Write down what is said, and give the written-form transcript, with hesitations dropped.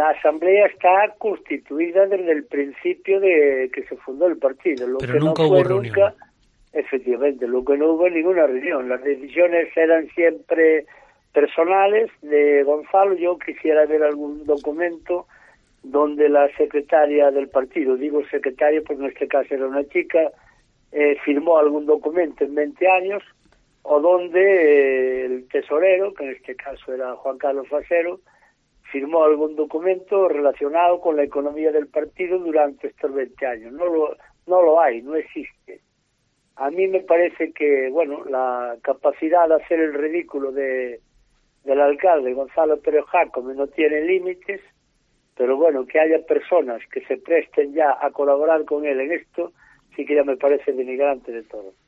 la asamblea está constituida desde el principio de que se fundó el partido. Lo Pero que nunca no hubo fue reunión. nunca, efectivamente, lo que no hubo ninguna reunión. Las decisiones eran siempre personales de Gonzalo. Yo quisiera ver algún documento donde la secretaria del partido, digo secretaria porque en este caso era una chica, firmó algún documento en 20 años, o donde el tesorero, que en este caso era Juan Carlos Facero, firmó algún documento relacionado con la economía del partido durante estos 20 años. No lo hay, no existe. A mí me parece que, bueno, la capacidad de hacer el ridículo del alcalde Gonzalo Pérez Jácome no tiene límites, pero bueno, que haya personas que se presten ya a colaborar con él en esto, sí que ya me parece denigrante de todo.